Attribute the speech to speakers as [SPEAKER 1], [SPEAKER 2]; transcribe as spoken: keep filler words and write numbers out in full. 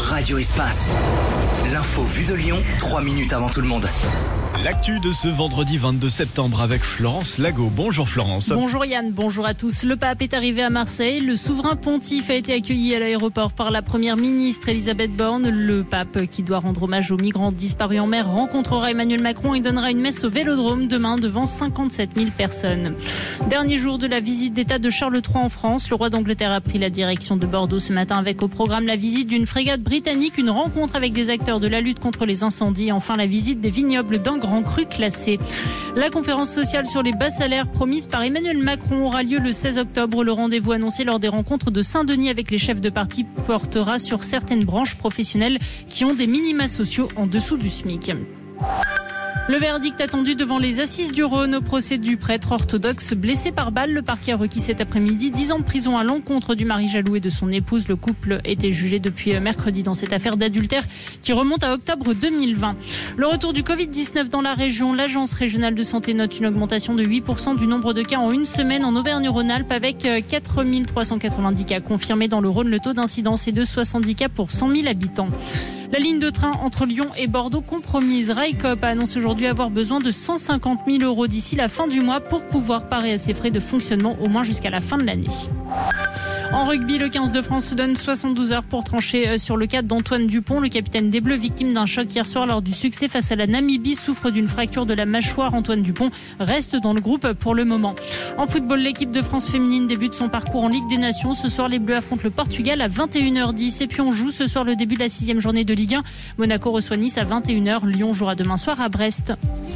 [SPEAKER 1] Radio Espace. L'info vue de Lyon, trois minutes avant tout le monde.
[SPEAKER 2] L'actu de ce vendredi vingt-deux septembre avec Florence Lago. Bonjour Florence.
[SPEAKER 3] Bonjour Yann, bonjour à tous. Le pape est arrivé à Marseille. Le souverain pontife a été accueilli à l'aéroport par la première ministre Elisabeth Borne. Le pape, qui doit rendre hommage aux migrants disparus en mer, rencontrera Emmanuel Macron et donnera une messe au Vélodrome demain devant cinquante-sept mille personnes. Dernier jour de la visite d'État de Charles trois en France. Le roi d'Angleterre a pris la direction de Bordeaux ce matin avec au programme la visite d'une frégate britannique, une rencontre avec des acteurs de la lutte contre les incendies et enfin la visite des vignobles d'un grand cru classé. La conférence sociale sur les bas salaires promise par Emmanuel Macron aura lieu le seize octobre. Le rendez-vous annoncé lors des rencontres de Saint-Denis avec les chefs de parti portera sur certaines branches professionnelles qui ont des minima sociaux en dessous du SMIC. Le verdict attendu devant les assises du Rhône au procès du prêtre orthodoxe blessé par balle. Le parquet a requis cet après-midi dix ans de prison à l'encontre du mari jaloux et de son épouse. Le couple était jugé depuis mercredi dans cette affaire d'adultère qui remonte à octobre deux mille vingt. Le retour du covid dix-neuf dans la région. L'agence régionale de santé note une augmentation de huit pour cent du nombre de cas en une semaine en Auvergne-Rhône-Alpes avec quatre mille trois cent quatre-vingt-dix cas confirmés dans le Rhône. Le taux d'incidence est de soixante-dix cas pour cent mille habitants. La ligne de train entre Lyon et Bordeaux compromise. Railcoop a annoncé aujourd'hui avoir besoin de cent cinquante mille euros d'ici la fin du mois pour pouvoir parer à ses frais de fonctionnement au moins jusqu'à la fin de l'année. En rugby, le quinze de France se donne soixante-douze heures pour trancher sur le cas d'Antoine Dupont. Le capitaine des Bleus, victime d'un choc hier soir lors du succès face à la Namibie, souffre d'une fracture de la mâchoire. Antoine Dupont reste dans le groupe pour le moment. En football, l'équipe de France féminine débute son parcours en Ligue des Nations. Ce soir, les Bleus affrontent le Portugal à vingt et une heures dix. Et puis on joue ce soir le début de la sixième journée de Ligue un. Monaco reçoit Nice à vingt et une heures. Lyon jouera demain soir à Brest.